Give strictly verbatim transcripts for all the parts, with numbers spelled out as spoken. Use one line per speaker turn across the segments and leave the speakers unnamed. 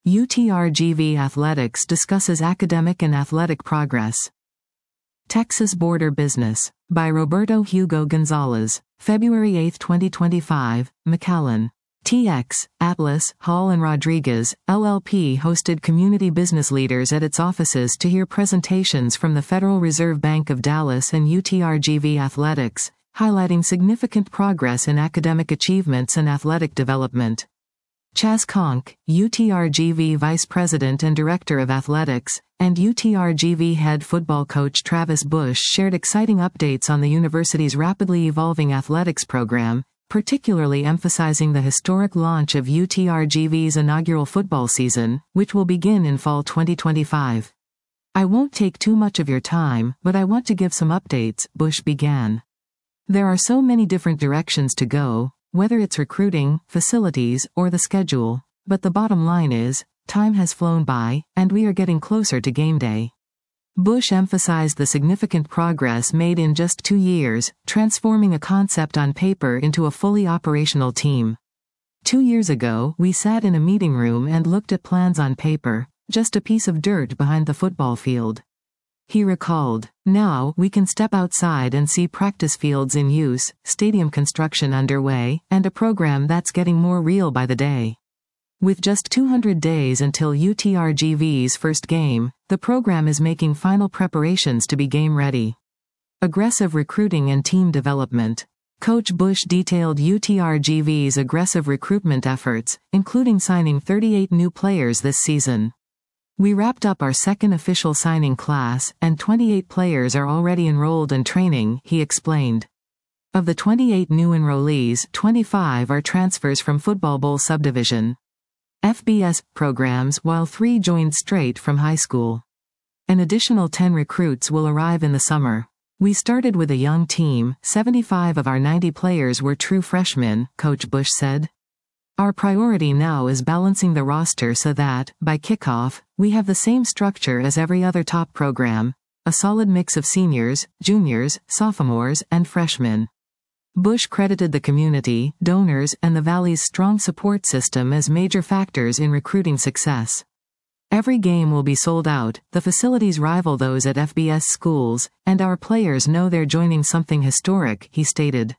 U T R G V Athletics discusses academic and athletic progress. Texas Border Business, by Roberto Hugo Gonzalez, February eighth twenty twenty-five, McAllen. T X, Atlas, Hall and Rodriguez, L L P hosted community business leaders at its offices to hear presentations from the Federal Reserve Bank of Dallas and U T R G V Athletics, highlighting significant progress in academic achievements and athletic development. Chaz Conk, U T R G V Vice President and Director of Athletics, and U T R G V head football coach Travis Bush shared exciting updates on the university's rapidly evolving athletics program, particularly emphasizing the historic launch of U T R G V's inaugural football season, which will begin in fall twenty twenty-five. "I won't take too much of your time, but I want to give some updates," Bush began. "There are so many different directions to go, whether it's recruiting, facilities, or the schedule, but the bottom line is, time has flown by, and we are getting closer to game day." Bush emphasized the significant progress made in just two years, transforming a concept on paper into a fully operational team. Two years ago, we sat in a meeting room and looked at plans on paper, just a piece of dirt behind the football field. He recalled, "Now, we can step outside and see practice fields in use, stadium construction underway, and a program that's getting more real by the day." With just two hundred days until U T R G V's first game, the program is making final preparations to be game-ready. Aggressive recruiting and team development. Coach Bush detailed U T R G V's aggressive recruitment efforts, including signing thirty-eight new players this season. "We wrapped up our second official signing class, and twenty-eight players are already enrolled and training," he explained. Of the twenty-eight new enrollees, twenty-five are transfers from Football Bowl subdivision F B S programs, while three joined straight from high school. An additional ten recruits will arrive in the summer. "We started with a young team, seventy-five of our ninety players were true freshmen," Coach Bush said. "Our priority now is balancing the roster so that, by kickoff, we have the same structure as every other top program, a solid mix of seniors, juniors, sophomores, and freshmen." Bush credited the community, donors, and the Valley's strong support system as major factors in recruiting success. "Every game will be sold out, the facilities rival those at F B S schools, and our players know they're joining something historic," he stated.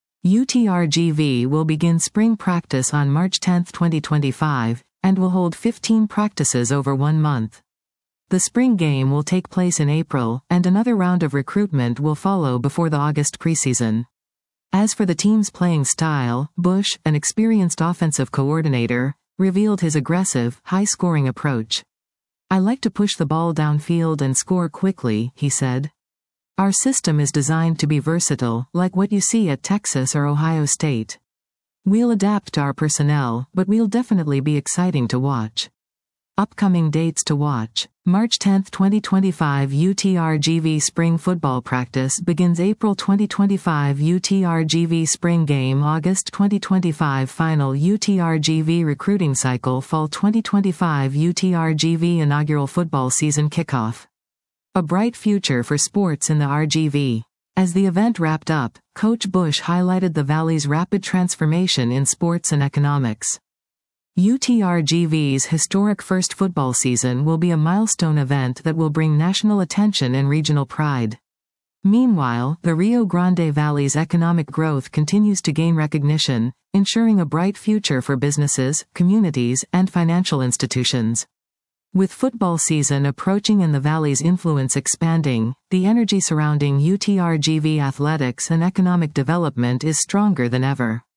U T R G V will begin spring practice on March tenth twenty twenty-five, and will hold fifteen practices over one month. The spring game will take place in April, and another round of recruitment will follow before the August preseason. As for the team's playing style, Bush, an experienced offensive coordinator, revealed his aggressive, high-scoring approach. "I like to push the ball downfield and score quickly," he said. "Our system is designed to be versatile, like what you see at Texas or Ohio State. We'll adapt to our personnel, but we'll definitely be exciting to watch." Upcoming dates to watch. March tenth twenty twenty-five U T R G V Spring Football Practice begins. April twenty twenty-five U T R G V Spring Game. August twenty twenty-five Final U T R G V Recruiting Cycle. Fall twenty twenty-five U T R G V Inaugural Football Season Kickoff. A bright future for sports in the R G V. As the event wrapped up, Coach Bush highlighted the Valley's rapid transformation in sports and economics. U T R G V's historic first football season will be a milestone event that will bring national attention and regional pride. Meanwhile, the Rio Grande Valley's economic growth continues to gain recognition, ensuring a bright future for businesses, communities, and financial institutions. With football season approaching and the Valley's influence expanding, the energy surrounding U T R G V athletics and economic development is stronger than ever.